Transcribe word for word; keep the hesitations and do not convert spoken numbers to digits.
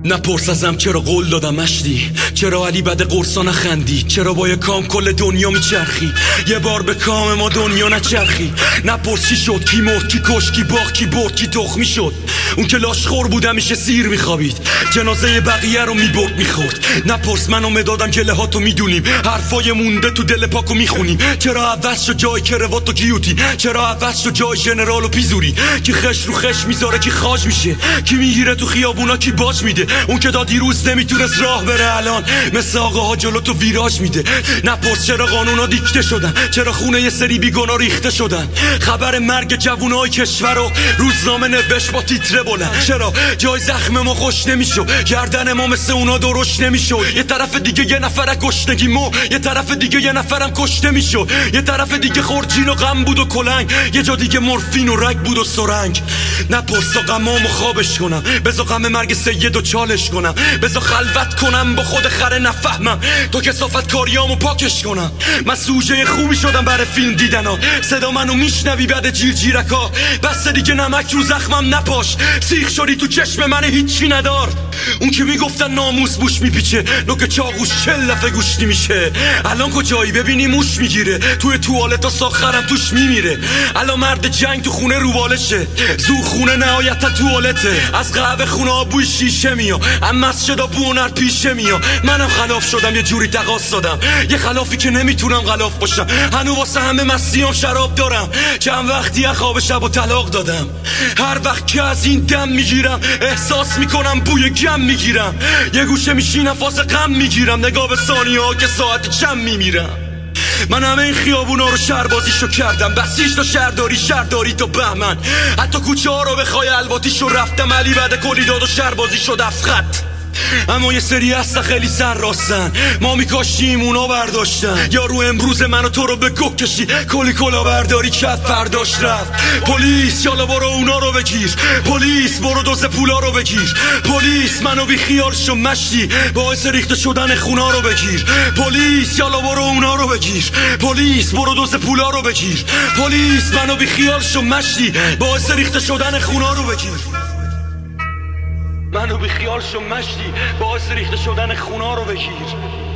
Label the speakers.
Speaker 1: نپرس ازم چرا قول دادم مشتی، چرا علی بد قرصا نخندی، چرا با یه کام کل دنیا میچرخی، یه بار به کام ما دنیا نچرخی. نپرس چی شد، کی مرد، کی کش، کی باخت، کی برد، کی تخمی شد. اون که لاشخور بود همیشه سیر میخوابید، جنازه بقیه رو میبرد میخورد. نپرس من و مدادم گله هاتو میدونیم، حرفای مونده تو دل پاکو میخونیم. چرا عوض شد جای کروات و گیوتی، چرا عوض شد جای ژنرال و پیزوری. کی خش رو خش میذاره، کی خاج میشه، کی میگیره تو خیابونا، کی باج میده. اون که تا دیروز نمیتونست راه بره الان مثل آقاها جلو تو ویراج میده. نپرس چرا قانونا دیکته شدن، چرا خونه یه سری بیگنا ریخته شدن. خبر مرگ جوونای کشور رو روزنامه نوشت با تیتره بلند. چرا جای زخم ما خوش نمیشد، گردن ما مثل اونا درشت نمیشد. یه طرف دیگه یه نفر گشنگی مو، یه طرف دیگه یه نفرم کشته میشد. یه طرف دیگه خورجین و غم بود و کلنگ، یه جا دیگه مورفین و رگ بود و سرنگ. نپرس تا غمامو خوابش کنم، بذار غم مرگ سید و چالش کنم، بذار خلوت کنم با خود خره نفهمم تو کثافت کاریامو پاکش کنم. من سوژه خوبی شدم برای فیلم دیدن ها، صدا منو میشنوی بعد جیر جیرکا. بس دیگه نمک رو زخمم نپاش، سیخ شدی تو چشم من هیچی ندار. اون که میگفتن ناموس بوش میپیچه، نوک چاقوش چل دفعه گوشتی میشه. الان کجایی ببینی موش میگیره، توی توالتا ساخرم توش میمیره. الان مرد جنگ تو خونه روبالشه، زور خونه نهایتا توالته. از قهوه خونه ها بوی شیشه میا، اما مسجدا بونر پیشه میا. منم خلاف شدم، یه جوری تقاص دادم، یه خلافی که نمیتونم غلاف باشم. هنو واسه همه مسیام شراب دارم، چند وقتی خواب شب و طلاق دادم. هر وقت که از این دم میگیرم احساس میکنم بوی گم میگیرم. یه گوشه میشینم فاز غم میگیرم، نگاه به ثانیه ها که ساعت چند میمیرم. من همه این خیابونا رو شهربازیشو کردم، بسیج تا شهرداری، شهرداری تا بهمن. حتی کوچه ها رو به خای الواتیشو رفتم، علی بعد کلی داد و شهربازی شد افخط. اما یه سری هستا خیلی سر راستن، ما میکاشیم اونا برداشتن. یارو امروز منو تو رو به گوه کشی، کلی کلا برداری کرد فرداش رفت. پلیس یالا برو اونا رو بگیر، پلیس برو دوز پولا رو بگیر. پلیس منو بی خیال شو مشتی، باعث ریخته شدن خونا رو بگیر. پلیس یالا برو اونا رو بگیر، پلیس برو دوز پولا رو بگیر. پلیس منو بی خیال شو مشتی، باعث ریخته شدن خونا رو بگیر. منو بی خیال شو مشتی، باعث ریخته شدن خونا رو بگیر.